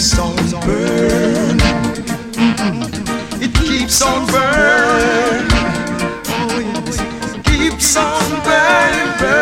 keeps on burning. It keeps on burning. Oh, yes. Keeps on burning, burning.